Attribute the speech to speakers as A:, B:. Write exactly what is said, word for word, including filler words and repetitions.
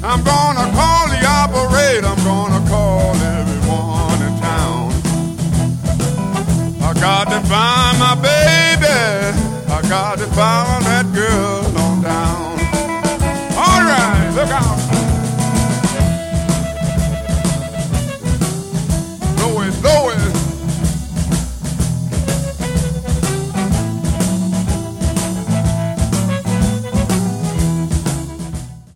A: I'm gonna call the operator, I'm gonna call everyone in town. I got to find my baby, I got to find that girl.